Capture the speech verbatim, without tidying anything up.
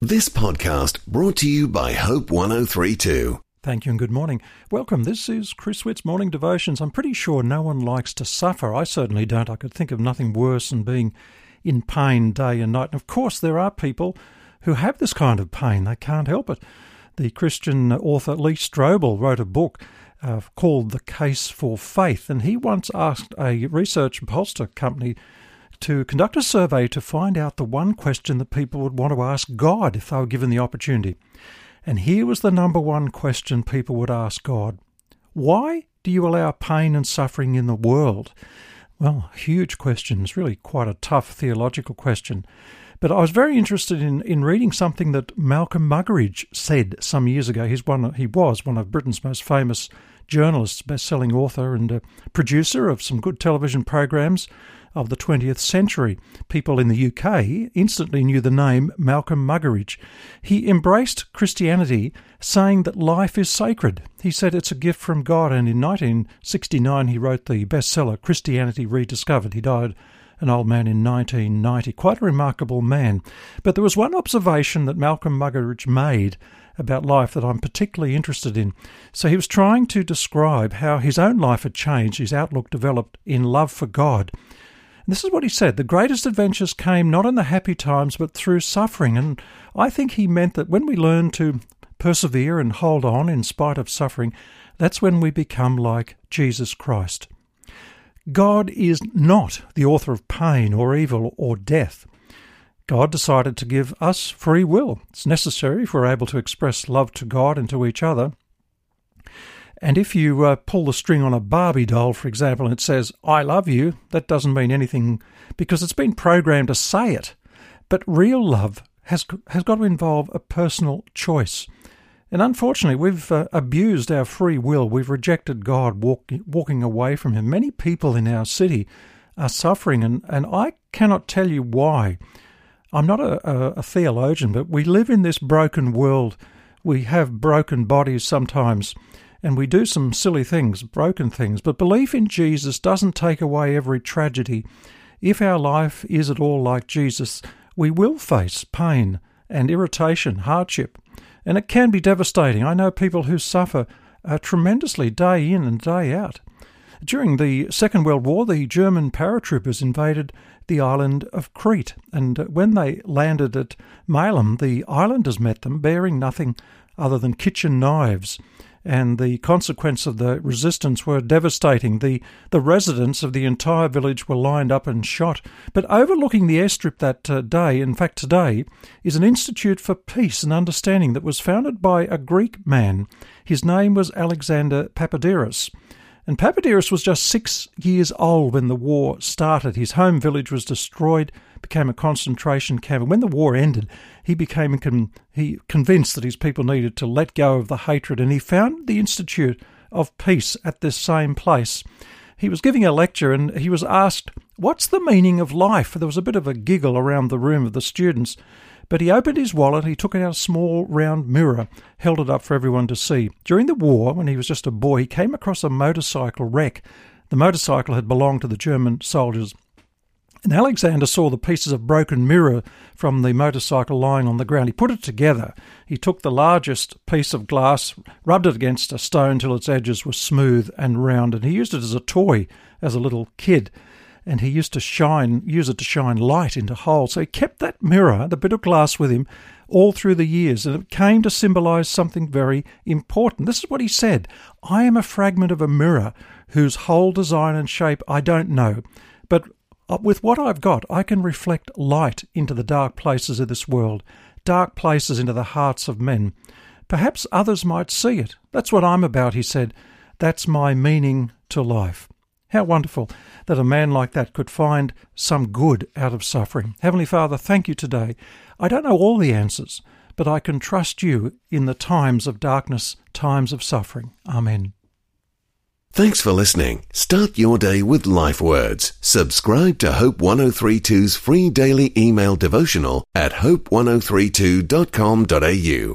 This podcast brought to you by Hope one oh three two. Thank you and good morning. Welcome. This is Chris Witt's Morning Devotions. I'm pretty sure no one likes to suffer. I certainly don't. I could think of nothing worse than being in pain day and night. And of course, there are people who have this kind of pain. They can't help it. The Christian author Lee Strobel wrote a book uh, called The Case for Faith, and he once asked a research pollster company to conduct a survey to find out the one question that people would want to ask God if they were given the opportunity. And here was the number one question people would ask God. Why do you allow pain and suffering in the world? Well, huge question. It's really quite a tough theological question. But I was very interested in, in reading something that Malcolm Muggeridge said some years ago. He's one, he was one of Britain's most famous journalists, best-selling author and a producer of some good television programs of the twentieth century. People in the U K instantly knew the name Malcolm Muggeridge. He embraced Christianity, saying that life is sacred. He said it's a gift from God, and in nineteen sixty-nine he wrote the bestseller Christianity Rediscovered. He died an old man in nineteen ninety. Quite a remarkable man. But there was one observation that Malcolm Muggeridge made about life that I'm particularly interested in. So he was trying to describe how his own life had changed, his outlook developed in love for God. And this is what he said: the greatest adventures came not in the happy times but through suffering. And I think he meant that when we learn to persevere and hold on in spite of suffering, that's when we become like Jesus Christ. God is not the author of pain or evil or death. God decided to give us free will. It's necessary if we're able to express love to God and to each other. And if you uh, pull the string on a Barbie doll, for example, and it says, "I love you," that doesn't mean anything because it's been programmed to say it. But real love has has got to involve a personal choice. And unfortunately, we've uh, abused our free will. We've rejected God, walk, walking away from Him. Many people in our city are suffering, and, and I cannot tell you why. I'm not a, a, a theologian, but we live in this broken world. We have broken bodies sometimes, and we do some silly things, broken things. But belief in Jesus doesn't take away every tragedy. If our life is at all like Jesus, we will face pain and irritation, hardship. And it can be devastating. I know people who suffer uh, tremendously day in and day out. During the Second World War, the German paratroopers invaded the island of Crete. And when they landed at Malum, the islanders met them bearing nothing other than kitchen knives. And the consequence of the resistance were devastating. The, the residents of the entire village were lined up and shot. But overlooking the airstrip that uh, day, in fact today, is an Institute for Peace and Understanding that was founded by a Greek man. His name was Alexander Papadiris. And Papadiris was just six years old when the war started. His home village was destroyed, became a concentration camp. And when the war ended, he became con- he convinced that his people needed to let go of the hatred, and he founded the Institute of Peace at this same place. He was giving a lecture and he was asked, "What's the meaning of life?" There was a bit of a giggle around the room of the students. But he opened his wallet, he took out a small round mirror, held it up for everyone to see. During the war, when he was just a boy, he came across a motorcycle wreck. The motorcycle had belonged to the German soldiers. And Alexander saw the pieces of broken mirror from the motorcycle lying on the ground. He put it together. He took the largest piece of glass, rubbed it against a stone till its edges were smooth and round, and he used it as a toy as a little kid. And he used to shine, use it to shine light into holes. So he kept that mirror, the bit of glass, with him all through the years, and it came to symbolise something very important. This is what he said: "I am a fragment of a mirror whose whole design and shape I don't know, but with what I've got, I can reflect light into the dark places of this world, dark places into the hearts of men. Perhaps others might see it. That's what I'm about," he said. "That's my meaning to life." How wonderful that a man like that could find some good out of suffering. Heavenly Father, thank you today. I don't know all the answers, but I can trust you in the times of darkness, times of suffering. Amen. Thanks for listening. Start your day with Life Words. Subscribe to Hope one oh three two's free daily email devotional at hope one oh three two dot com dot a u.